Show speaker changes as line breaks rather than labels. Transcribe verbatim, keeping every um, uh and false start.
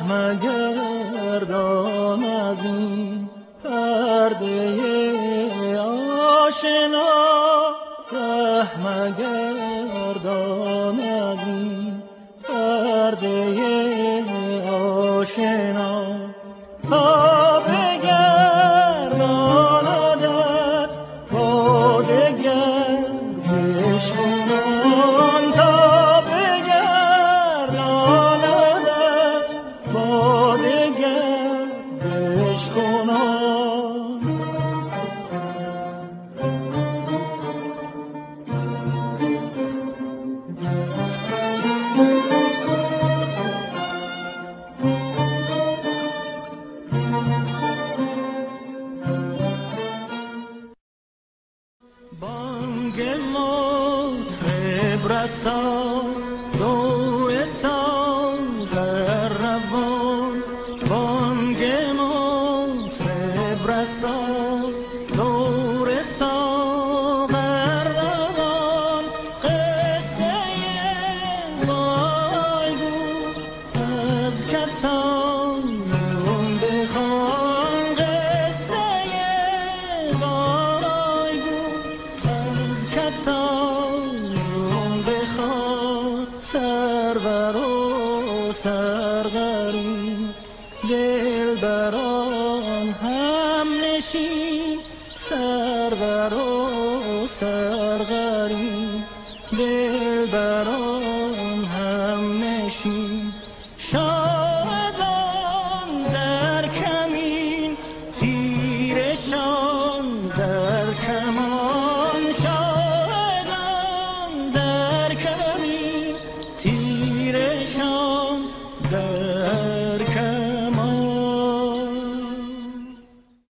مگردان از این پرده آشنا، ره مگردان از این پرده آشنا. تا بگرداندت با دگر بشکنان، تا بگرداندت با دگر بشکنان. بانگ مطرب رسان دور ساغر روان، بانگ مطرب رسان دور ساغر روان. قصه وایگو از کتایون بخوان، قصه وایگو از کتایون بخوان. سرور و سرغری دلبران هم نشین، سرور و